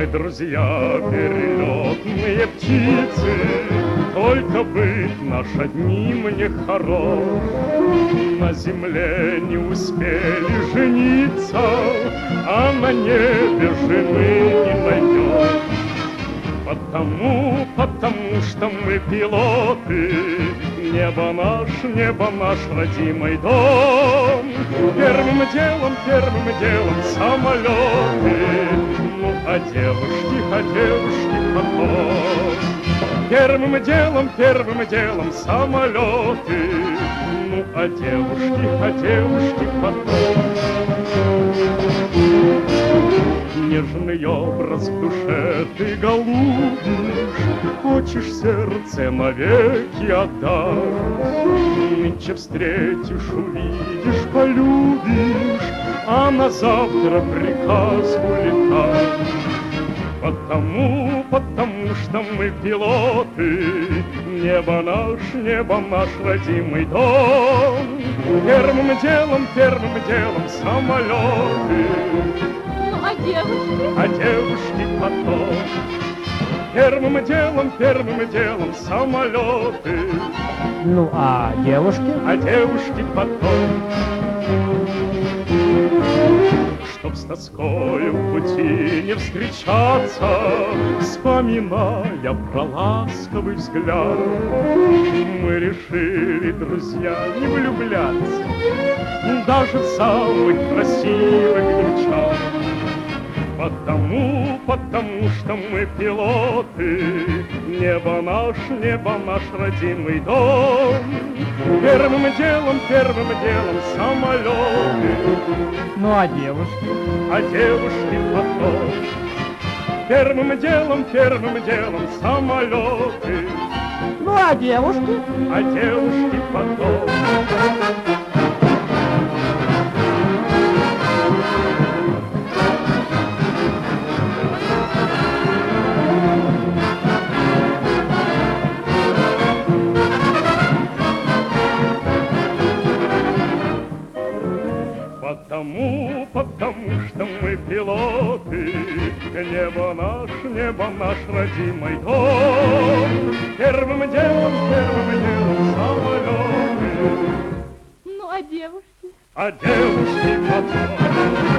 мы друзья, перелетные птицы, только быть наш одним не хорош. На земле не успели жениться, а на небе жены не найдем. Потому что мы пилоты, небо наш родимый дом. Первым делом самолеты, ну а девушки потом. Первым делом самолеты, ну а девушки потом. Нежный образ в душе ты голубишь, хочешь сердце навеки отдать. Нынче встретишь, увидишь, полюбишь, а на завтра приказ улетать. Потому что мы пилоты, небо наш родимый дом. Первым делом самолеты, а девушки потом. Первым делом самолеты, Ну, а девушки потом. Чтоб с тоскою в пути не встречаться, вспоминая про ласковый взгляд, мы решили, друзья, не влюбляться даже в самых красивых девчат. Потому что мы пилоты, небо наш родимый дом. Первым делом самолеты, Ну, а девушки? Девушки потом. Первым делом самолеты, Ну, а девушки? Девушки потом. Потому что мы пилоты, небо наш родимый дом. Первым делом самолеты, Ну, а девушки? Девушки потом.